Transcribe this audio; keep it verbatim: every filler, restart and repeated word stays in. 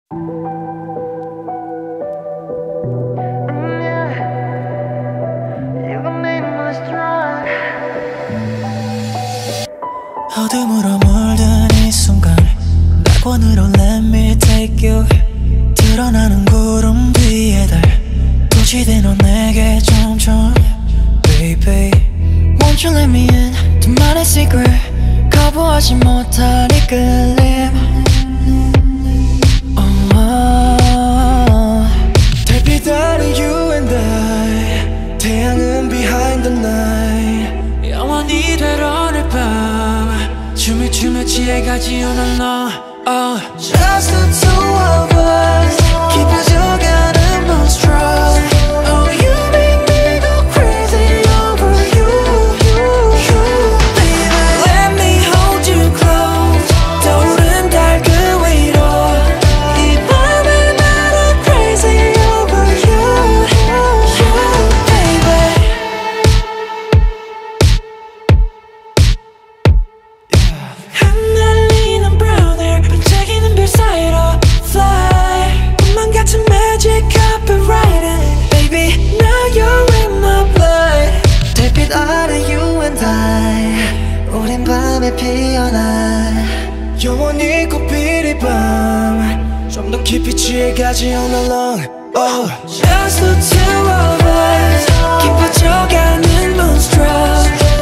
어둠으로 물든 이 순간 낙원으로 let me take you 드러나는 구름 뒤에 달 도시대 너 내게 점점 baby Won't you let me in 둘만의 secret 거부하지 못한 이 끌림 oh, oh. 달빛 아래 you and I 태양은 behind the night 영원히 될 오늘 밤 춤을 추며 취해가지 all alone oh. Just the two of us 깊어져가는 monstrous Oh you make me go crazy over you, you, you. Baby let me hold you close 떠오른 달 그 위로 이 밤을 나도 crazy over you, you, baby 흩날리는 brown hair 반짝이는 별 사이로 fly 꿈만 같은 magic copyrighted Baby now you're in my blood 달빛 아래 you and I 우린 밤에 피어나 영원히 꽃필 이 밤 좀 더 깊이 취해가지 all along oh. Just the two of us 깊어져가는 monstrous